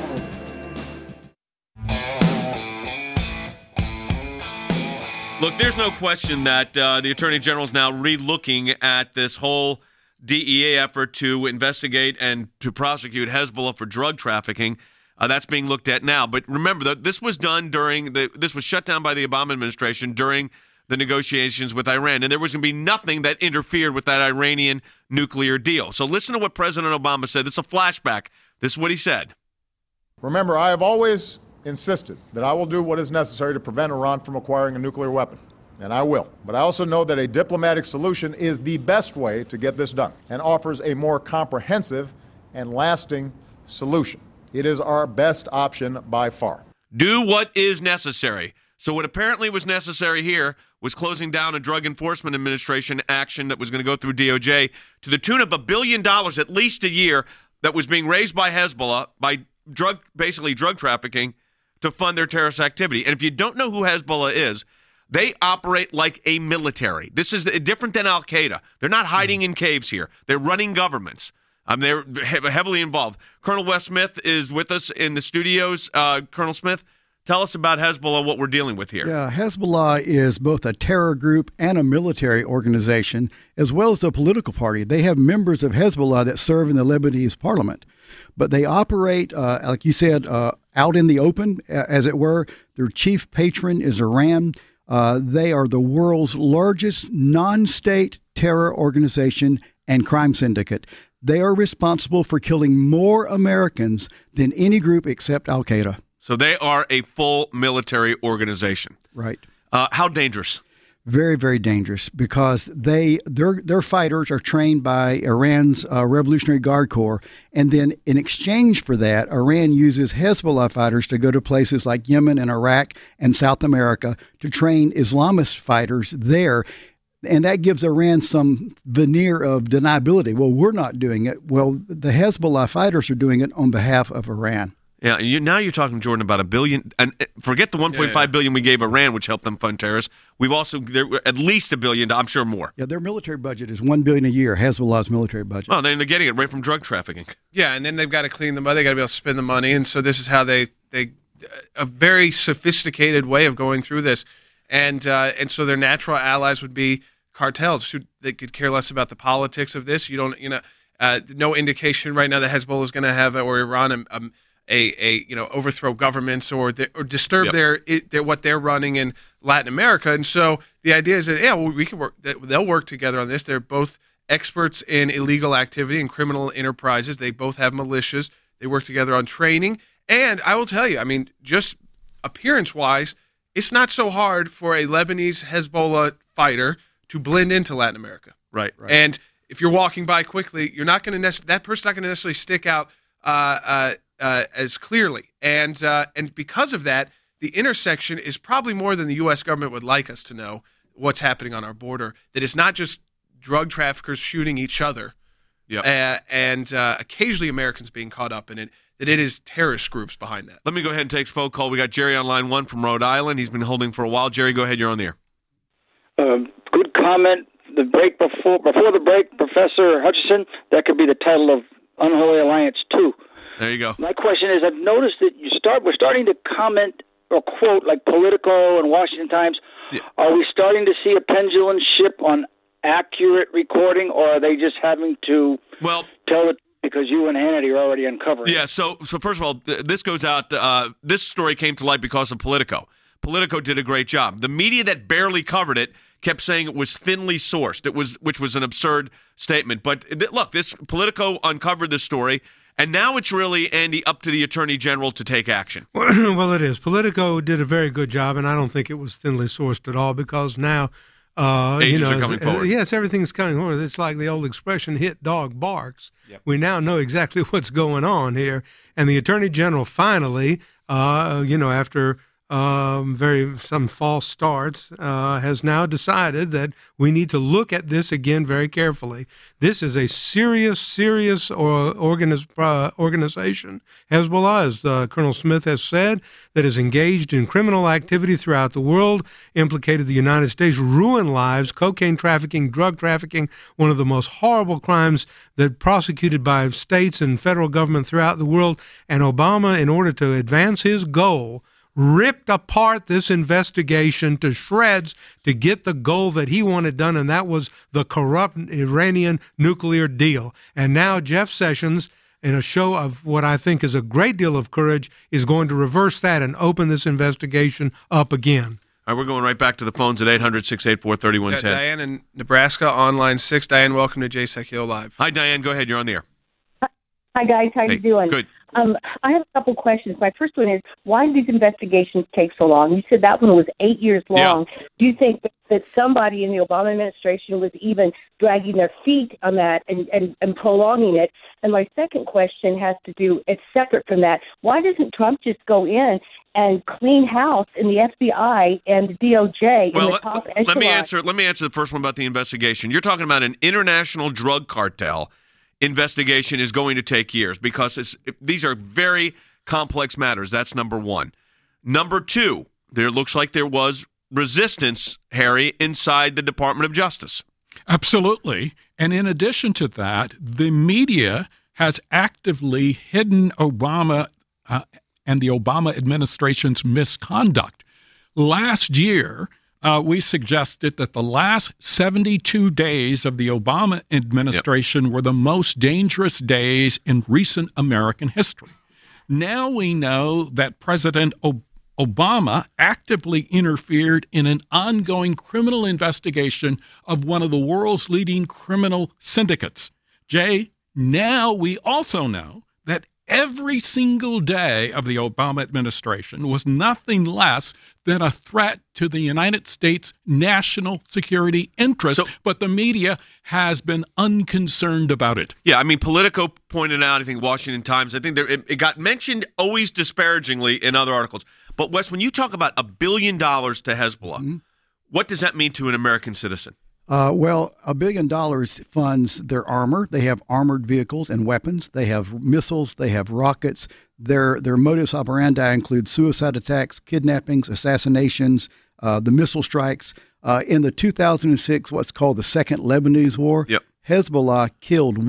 Look, there's no question that the Attorney General is now re-looking at this whole DEA effort to investigate and to prosecute Hezbollah for drug trafficking. That's being looked at now. But remember that this was done this was shut down by the Obama administration during the negotiations with Iran, and there was going to be nothing that interfered with that Iranian nuclear deal. So listen to what President Obama said. This is a flashback. This is what he said. Remember, I have always insisted that I will do what is necessary to prevent Iran from acquiring a nuclear weapon, and I will. But I also know that a diplomatic solution is the best way to get this done and offers a more comprehensive and lasting solution. It is our best option by far. Do what is necessary. So what apparently was necessary here was closing down a Drug Enforcement Administration action that was going to go through DOJ to the tune of $1 billion at least a year that was being raised by Hezbollah by drug trafficking to fund their terrorist activity. And if you don't know who Hezbollah is, they operate like a military. This is different than Al-Qaeda. They're not hiding in caves here. They're running governments. They're heavily involved. Colonel Wes Smith is with us in the studios. Colonel Smith, tell us about Hezbollah, what we're dealing with here. Yeah, Hezbollah is both a terror group and a military organization, as well as a political party. They have members of Hezbollah that serve in the Lebanese parliament. But they operate, like you said, out in the open, as it were. Their chief patron is Iran. They are the world's largest non-state terror organization and crime syndicate. They are responsible for killing more Americans than any group except Al-Qaeda. So they are a full military organization. Right. How dangerous? Very, very dangerous, because their fighters are trained by Iran's Revolutionary Guard Corps, and then in exchange for that, Iran uses Hezbollah fighters to go to places like Yemen and Iraq and South America to train Islamist fighters there, and that gives Iran some veneer of deniability. Well, we're not doing it. Well, the Hezbollah fighters are doing it on behalf of Iran. Yeah, now you're talking, Jordan, about $1 billion, and forget the $1.5 billion we gave Iran, which helped them fund terrorists. We've also at least $1 billion, I'm sure more. Yeah, their military budget is $1 billion a year. Hezbollah's military budget. Oh, they're getting it right from drug trafficking. Yeah, and then they've got to clean the money. They got to be able to spend the money, and so this is how they a very sophisticated way of going through this, and so their natural allies would be cartels. They could care less about the politics of this. No indication right now that Hezbollah is going to have, or Iran, overthrow governments or disturb their what they're running in Latin America. And so the idea is that we can work. They'll work together on this. They're both experts in illegal activity and criminal enterprises. They both have militias. They work together on training. And I will tell you, I mean, just appearance-wise, it's not so hard for a Lebanese Hezbollah fighter to blend into Latin America. Right. And if you're walking by quickly, you're not going to that person's not going to necessarily stick out as clearly. And because of that, the intersection is probably more than the U.S. government would like us to know what's happening on our border. That it's not just drug traffickers shooting each other, and occasionally Americans being caught up in it. That it is terrorist groups behind that. Let me go ahead and take a phone call. We got Jerry on line 1 from Rhode Island. He's been holding for a while. Jerry, go ahead. You're on the air. Good comment. The break before the break, Professor Hutchison, that could be the title of Unholy Alliance 2. There you go. My question is, I've noticed that we're starting to comment or quote like Politico and Washington Times. Yeah. Are we starting to see a pendulum shift on accurate recording, or are they just having to tell it because you and Hannity are already uncovering? Yeah, so first of all, this goes out. This story came to light because of Politico. Politico did a great job. The media that barely covered it kept saying it was thinly sourced, which was an absurd statement. But look, this Politico uncovered this story, and now it's really, Andy, up to the Attorney General to take action. Well, it is. Politico did a very good job, and I don't think it was thinly sourced at all, because now agents are coming forward. Yes, everything's coming forward. It's like the old expression, hit dog barks. Yep. We now know exactly what's going on here. And the Attorney General finally, after some false starts, has now decided that we need to look at this again very carefully. This is a serious organization. Hezbollah, as Colonel Smith has said, that is engaged in criminal activity throughout the world, implicated the United States, ruined lives, cocaine trafficking, drug trafficking, one of the most horrible crimes that prosecuted by states and federal government throughout the world. And Obama, in order to advance his goal, ripped apart this investigation to shreds to get the goal that he wanted done, and that was the corrupt Iranian nuclear deal. And now Jeff Sessions, in a show of what I think is a great deal of courage, is going to reverse that and open this investigation up again. All right, we're going right back to the phones at 800-684-3110. Diane in Nebraska on line 6. Diane, welcome to JSEC Hill Live. Hi, Diane. Go ahead. You're on the air. Hi, guys. How you doing? Good. I have a couple questions. My first one is, why do these investigations take so long? You said that one was 8 years long. Yeah. Do you think that somebody in the Obama administration was even dragging their feet on that and prolonging it? And my second question has to do, it's separate from that. Why doesn't Trump just go in and clean house in the FBI and the DOJ in the top echelon? Let me answer the first one about the investigation. You're talking about an international drug cartel. Investigation is going to take years because these are very complex matters. That's number one. Number two, there looks like there was resistance, Harry, inside the Department of Justice. Absolutely. And in addition to that, the media has actively hidden Obama and the Obama administration's misconduct. Last year, we suggested that the last 72 days of the Obama administration were the most dangerous days in recent American history. Now we know that President Obama actively interfered in an ongoing criminal investigation of one of the world's leading criminal syndicates. Jay, now we also know that every single day of the Obama administration was nothing less than a threat to the United States' national security interests, but the media has been unconcerned about it. Yeah, I mean, Politico pointed out, I think Washington Times, I think it got mentioned always disparagingly in other articles. But, Wes, when you talk about $1 billion to Hezbollah, what does that mean to an American citizen? Well, $1 billion funds their armor. They have armored vehicles and weapons. They have missiles. They have rockets. Their modus operandi include suicide attacks, kidnappings, assassinations, the missile strikes. In the 2006, what's called the Second Lebanese War, Hezbollah killed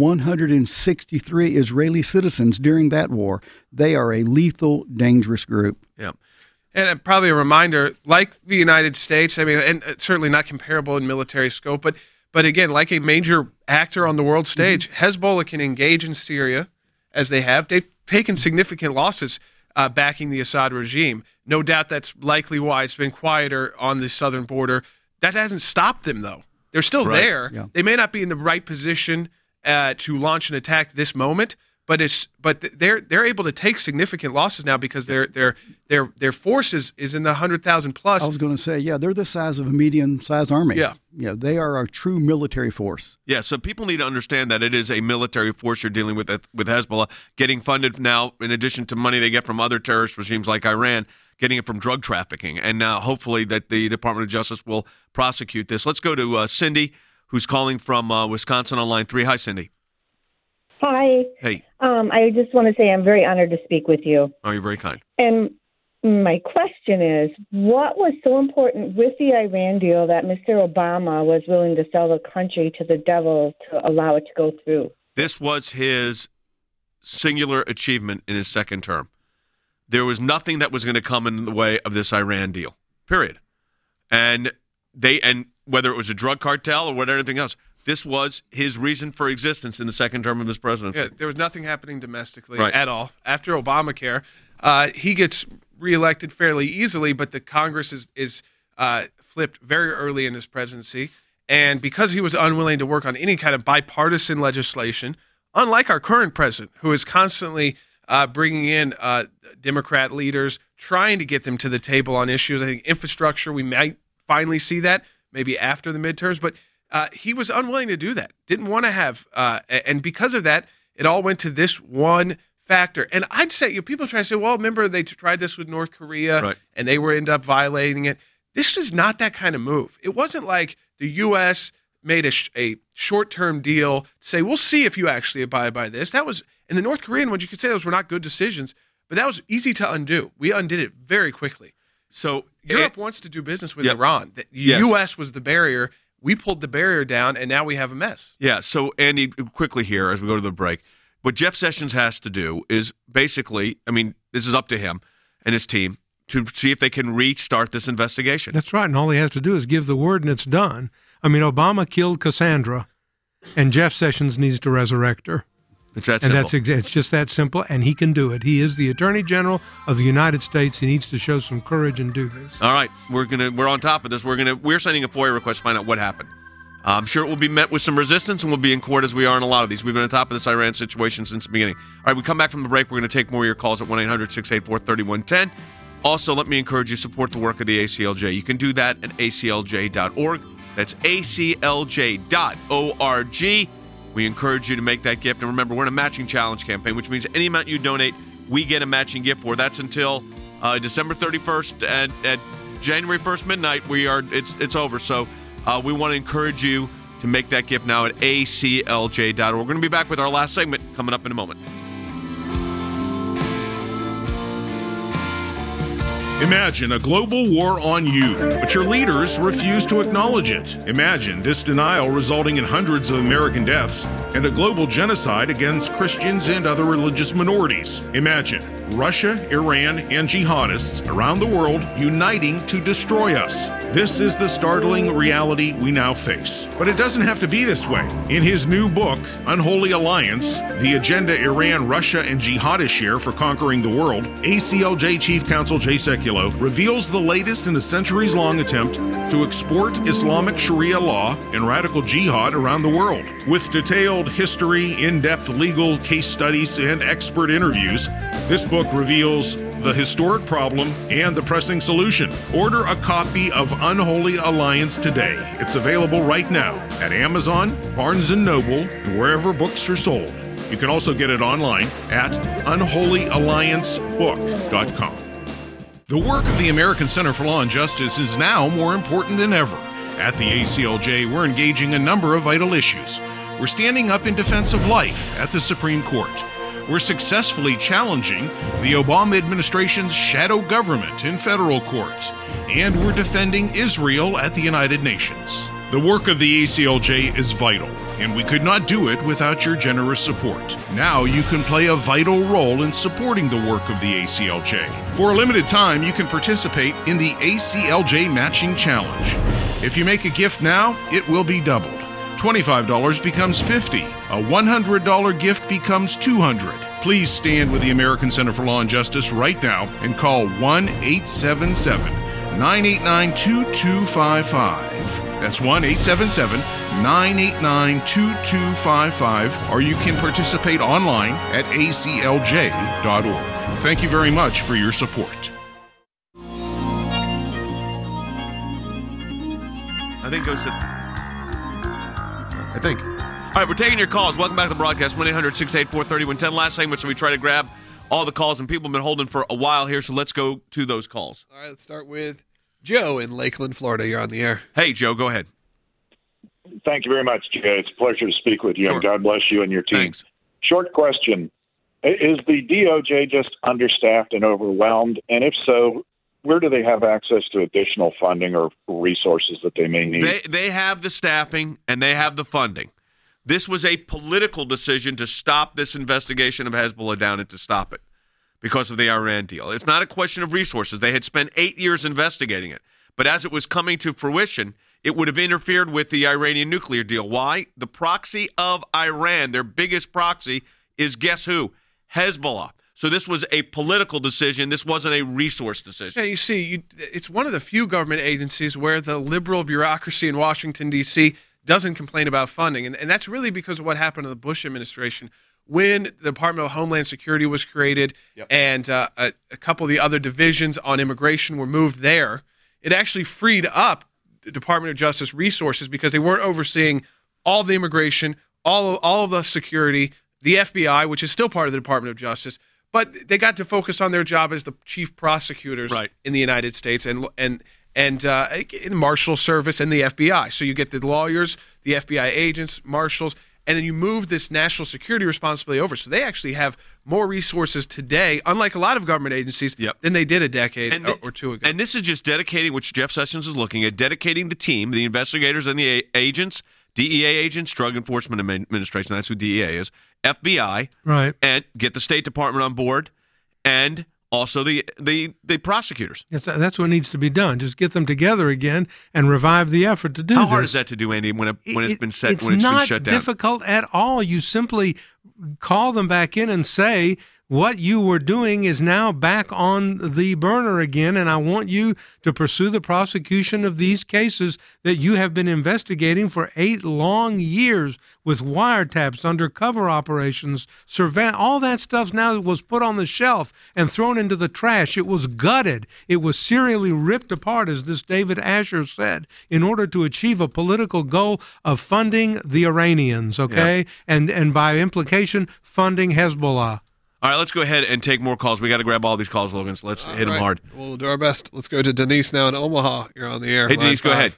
163 Israeli citizens during that war. They are a lethal, dangerous group. Yeah. And probably a reminder, like the United States, I mean, and certainly not comparable in military scope, but again, like a major actor on the world stage, Hezbollah can engage in Syria, as they have. They've taken significant losses backing the Assad regime. No doubt that's likely why it's been quieter on the southern border. That hasn't stopped them, though. They're still there. Yeah. They may not be in the right position to launch an attack this moment, but they're able to take significant losses now because their force is in the 100,000 plus. I was going to say, they're the size of a medium-sized army. Yeah, they are a true military force. Yeah, so people need to understand that it is a military force you're dealing with Hezbollah, getting funded now in addition to money they get from other terrorist regimes like Iran, getting it from drug trafficking, and now hopefully that the Department of Justice will prosecute this. Let's go to Cindy, who's calling from Wisconsin on line 3. Hi, Cindy. Hi. Hey. I just want to say I'm very honored to speak with you. Oh, you're very kind. And my question is, what was so important with the Iran deal that Mr. Obama was willing to sell the country to the devil to allow it to go through? This was his singular achievement in his second term. There was nothing that was going to come in the way of this Iran deal, period. And whether it was a drug cartel or whatever, anything else, this was his reason for existence in the second term of his presidency. Yeah, there was nothing happening domestically Right. at all. After Obamacare, he gets reelected fairly easily, but the Congress is flipped very early in his presidency. And because he was unwilling to work on any kind of bipartisan legislation, unlike our current president, who is constantly bringing in Democrat leaders, trying to get them to the table on issues. I think infrastructure, we might finally see that maybe after the midterms, but he was unwilling to do that, didn't want to have, and because of that, it all went to this one factor. And I'd say, people try to say, well, remember they tried this with North Korea, right, and they were end up violating it. This was not that kind of move. It wasn't like the U.S. made a short-term deal to say, we'll see if you actually abide by this. That was, in the North Korean ones, you could say those were not good decisions, but that was easy to undo. We undid it very quickly. So Europe wants to do business with Yep. Iran. The Yes. U.S. was the barrier. We pulled the barrier down, and now we have a mess. Yeah, so Andy, quickly here as we go to the break, what Jeff Sessions has to do is basically, this is up to him and his team to see if they can restart this investigation. That's right, and all he has to do is give the word and it's done. Obama killed Cassandra, and Jeff Sessions needs to resurrect her. It's that and simple. It's just that simple, and he can do it. He is the Attorney General of the United States. He needs to show some courage and do this. All right, we're on top of this. We're sending a FOIA request to find out what happened. I'm sure it will be met with some resistance, and we'll be in court as we are in a lot of these. We've been on top of this Iran situation since the beginning. All right, we come back from the break. We're going to take more of your calls at 1-800-684-3110. Also, let me encourage you to support the work of the ACLJ. You can do that at aclj.org. That's aclj.org. We encourage you to make that gift. And remember, we're in a matching challenge campaign, which means any amount you donate, we get a matching gift for. That's until December 31st at January 1st midnight. It's over. So we want to encourage you to make that gift now at aclj.org. We're going to be back with our last segment coming up in a moment. Imagine a global war on you, but your leaders refuse to acknowledge it. Imagine this denial resulting in hundreds of American deaths and a global genocide against Christians and other religious minorities. Imagine Russia, Iran, and jihadists around the world uniting to destroy us. This is the startling reality we now face. But it doesn't have to be this way. In his new book, Unholy Alliance, The Agenda Iran, Russia, and Jihadists Share for Conquering the World, ACLJ Chief Counsel Jay Sekulow reveals the latest in a centuries-long attempt to export Islamic Sharia law and radical jihad around the world. With detailed history, in-depth legal case studies, and expert interviews, this book reveals the historic problem and the pressing solution. Order a copy of Unholy Alliance today. It's available right now at Amazon, Barnes & Noble, and wherever books are sold. You can also get it online at unholyalliancebook.com. The work of the American Center for Law and Justice is now more important than ever. At the ACLJ, we're engaging a number of vital issues. We're standing up in defense of life at the Supreme Court. We're successfully challenging the Obama administration's shadow government in federal court. And we're defending Israel at the United Nations. The work of the ACLJ is vital, and we could not do it without your generous support. Now you can play a vital role in supporting the work of the ACLJ. For a limited time, you can participate in the ACLJ Matching Challenge. If you make a gift now, it will be doubled. $25 becomes $50. A $100 gift becomes $200. Please stand with the American Center for Law and Justice right now and call 1-877-989-2255. That's 1-877-989-2255, or you can participate online at aclj.org. Thank you very much for your support. I think. All right, we're taking your calls. Welcome back to the broadcast, 1-800-684-3110. Last segment, so we try to grab all the calls, and people have been holding for a while here, so let's go to those calls. All right, let's start with Joe in Lakeland, Florida. You're on the air. Hey, Joe, go ahead. Thank you very much, Jay. It's a pleasure to speak with you, Sure. and God bless you and your team. Thanks. Short question. Is the DOJ just understaffed and overwhelmed? And if so, where do they have access to additional funding or resources that they may need? They have the staffing and they have the funding. This was a political decision to stop this investigation of Hezbollah down and to stop it because of the Iran deal. It's not a question of resources. They had spent 8 years investigating it. But as it was coming to fruition, it would have interfered with the Iranian nuclear deal. Why? The proxy of Iran, their biggest proxy, is guess who? Hezbollah. So this was a political decision. This wasn't a resource decision. Yeah, you see, it's one of the few government agencies where the liberal bureaucracy in Washington, D.C. doesn't complain about funding. And that's really because of what happened in the Bush administration. When the Department of Homeland Security was created and a couple of the other divisions on immigration were moved there, it actually freed up the Department of Justice resources because they weren't overseeing all the immigration, all of the security, the FBI, which is still part of the Department of Justice, but they got to focus on their job as the chief prosecutors in the United States and in the Marshal Service and the FBI. So you get the lawyers, the FBI agents, marshals, and then you move this national security responsibility over. So they actually have more resources today, unlike a lot of government agencies, than they did a decade or two ago. And this is just dedicating, which Jeff Sessions is looking at, dedicating the team, the investigators and the agents, DEA agents, Drug Enforcement Administration, that's who DEA is, FBI, right, and get the State Department on board, and also the prosecutors. That's what needs to be done. Just get them together again and revive the effort to do this. How hard is that to do, Andy, when it's been set, it's when it's been not shut down? difficult at all. You simply call them back in and say, what you were doing is now back on the burner again, and I want you to pursue the prosecution of these cases that you have been investigating for 8 long years with wiretaps, undercover operations, surveillance. All that stuff now was put on the shelf and thrown into the trash. It was gutted. It was serially ripped apart, as this David Asher said, in order to achieve a political goal of funding the Iranians, okay? And by implication, funding Hezbollah. All right, let's go ahead and take more calls. We got to grab all these calls, Logan, so let's hit them hard. We'll do our best. Let's go to Denise now in Omaha. You're on the air. Hey, Denise, go ahead.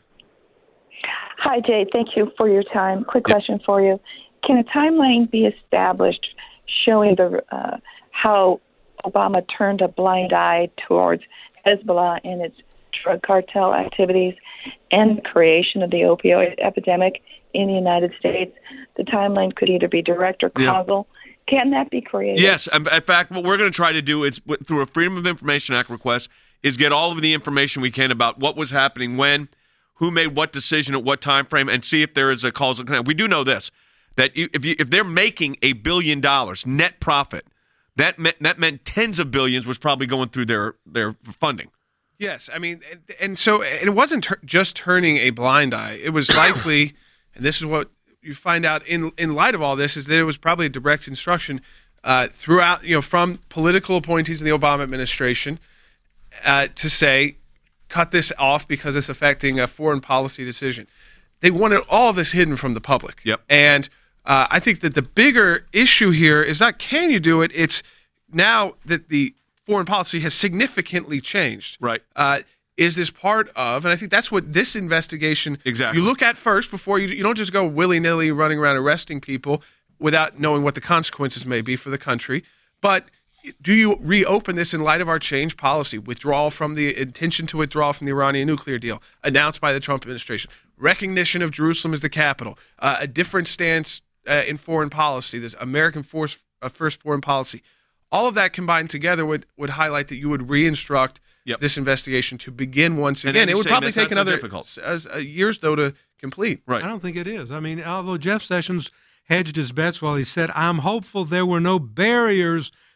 Hi, Jay. Thank you for your time. Quick question for you. Can a timeline be established showing how Obama turned a blind eye towards Hezbollah and its drug cartel activities and the creation of the opioid epidemic in the United States? The timeline could either be direct or causal. Can that be created? Yes. In fact, what we're going to try to do is, through a Freedom of Information Act request, is get all of the information we can about what was happening when, who made what decision at what time frame, and see if there is a causal connection. We do know this, that if they're making $1 billion net profit, that meant tens of billions was probably going through their funding. Yes, I mean, and so it wasn't just turning a blind eye. It was likely, and this is what you find out in light of all this, is that it was probably a direct instruction throughout, from political appointees in the Obama administration to say, cut this off because it's affecting a foreign policy decision. They wanted all of this hidden from the public. And I think that the bigger issue here is not can you do it, it's now that the foreign policy has significantly changed. Right. Is this part of, and I think that's what this investigation, exactly. You look at first before you don't just go willy-nilly running around arresting people without knowing what the consequences may be for the country. But do you reopen this in light of our change policy, withdrawal from the intention to withdraw from the Iranian nuclear deal announced by the Trump administration, recognition of Jerusalem as the capital, a different stance in foreign policy, this American first foreign policy. All of that combined together would highlight that you would re-instruct this investigation to begin once again. It would probably take another years, though, to complete. Right. I don't think it is. I mean, although Jeff Sessions hedged his bets while he said, I'm hopeful there were no barriers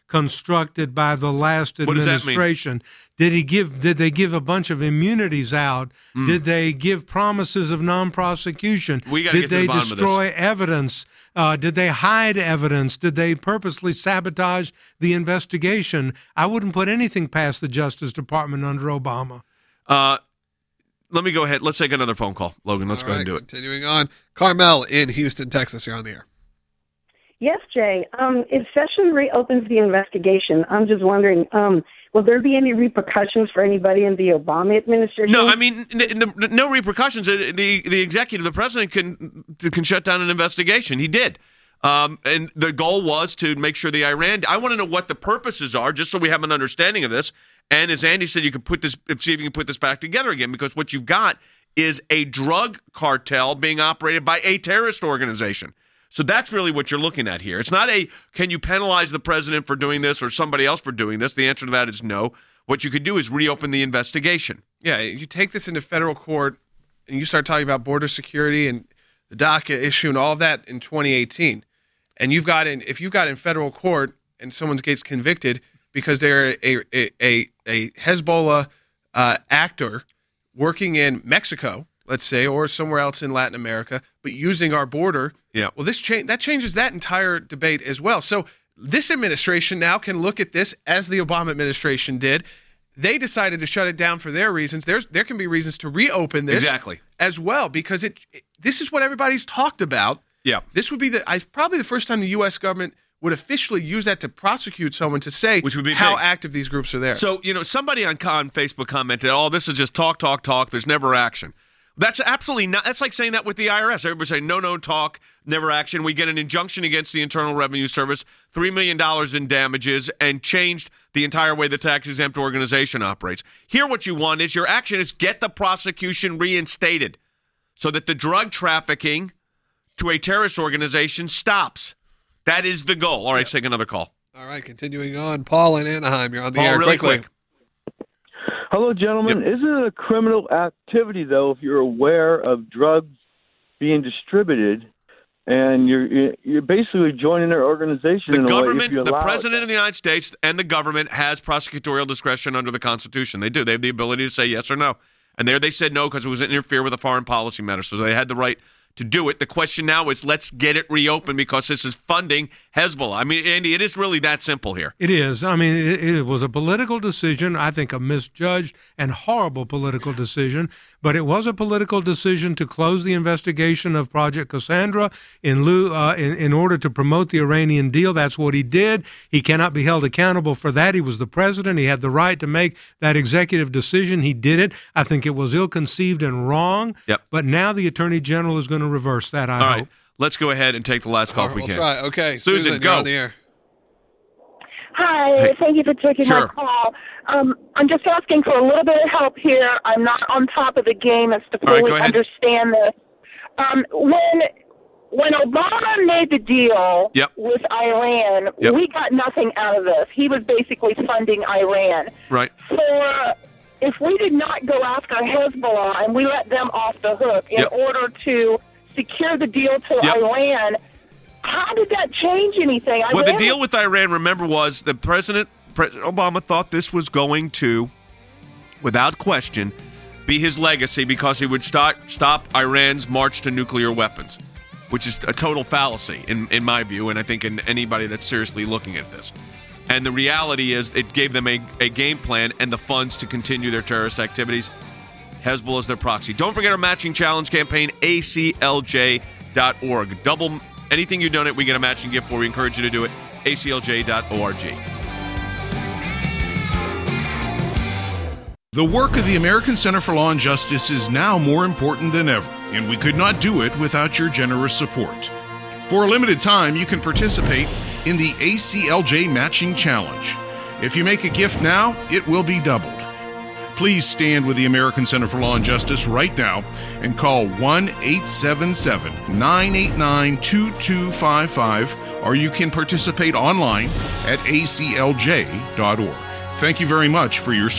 constructed by the last administration. Did they give a bunch of immunities out? Did they give promises of non-prosecution? Did they destroy evidence? Did they hide evidence? Did they purposely sabotage the investigation? I wouldn't put anything past the Justice Department under Obama. Let me go ahead. Let's take another phone call. Logan, let's go ahead and do it. Continuing on. Carmel in Houston, Texas. You're on the air. Yes, Jay. If Sessions reopens the investigation, I'm just wondering, will there be any repercussions for anybody in the Obama administration? No, I mean, no repercussions. The executive, the president, can shut down an investigation. He did. And the goal was to make sure the Iran. I want to know what the purposes are, just so we have an understanding of this. And as Andy said, you could see if you can put this back together again, because what you've got is a drug cartel being operated by a terrorist organization. So that's really what you're looking at here. It's not can you penalize the president for doing this or somebody else for doing this? The answer to that is no. What you could do is reopen the investigation. Yeah, you take this into federal court and you start talking about border security and the DACA issue and all of that in 2018. And if you've got in federal court and someone gets convicted because they're a Hezbollah actor working in Mexico, let's say, or somewhere else in Latin America, but using our border. Yeah. Well, that changes that entire debate as well. So this administration now can look at this as the Obama administration did. They decided to shut it down for their reasons. There can be reasons to reopen this as well, because this is what everybody's talked about. Yeah. This would be probably the first time the U.S. government would officially use that to prosecute someone, to say how active these groups are there. So, somebody on Facebook commented, this is just talk. There's never action. That's absolutely not. That's like saying that with the IRS. Everybody say, no talk, never action. We get an injunction against the Internal Revenue Service, $3 million in damages, and changed the entire way the tax-exempt organization operates. Here what you want is your action is get the prosecution reinstated so that the drug trafficking to a terrorist organization stops. That is the goal. All right, let's take another call. All right, continuing on. Paul in Anaheim, you're on the Paul, air. Really quick. Hello, gentlemen. Isn't it a criminal activity, though, if you're aware of drugs being distributed and you're basically joining their organization? The government, the president of the United States and the government has prosecutorial discretion under the Constitution. They do. They have the ability to say yes or no. And there they said no because it was interfere with a foreign policy matter. So they had the right to do it. The question now is let's get it reopened because this is funding Hezbollah. I mean, Andy, it is really that simple here. It is. I mean, it was a political decision, I think a misjudged and horrible political decision, but it was a political decision to close the investigation of Project Cassandra in order to promote the Iranian deal. That's what he did. He cannot be held accountable for that. He was the president. He had the right to make that executive decision. He did it. I think it was ill-conceived and wrong, but now the Attorney General is going to reverse that, I hope. Right. Let's go ahead and take the last call if we can. Try. Okay, Susan, go. You're on the air. Hi, thank you for taking my call. I'm just asking for a little bit of help here. I'm not on top of the game as to fully understand this. When Obama made the deal with Iran, we got nothing out of this. He was basically funding Iran. Right. If we did not go after Hezbollah and we let them off the hook in order to secure the deal to Iran, how did that change anything? The deal with Iran, remember, was the President Obama thought this was going to, without question, be his legacy because he would stop Iran's march to nuclear weapons, which is a total fallacy in my view, and I think in anybody that's seriously looking at this. And the reality is it gave them a game plan and the funds to continue their terrorist activities. Hezbollah is their proxy. Don't forget our matching challenge campaign, aclj.org. Anything you donate, we get a matching gift for. We encourage you to do it, aclj.org. The work of the American Center for Law and Justice is now more important than ever, and we could not do it without your generous support. For a limited time, you can participate in the ACLJ Matching Challenge. If you make a gift now, it will be doubled. Please stand with the American Center for Law and Justice right now and call 1-877-989-2255, or you can participate online at aclj.org. Thank you very much for your support.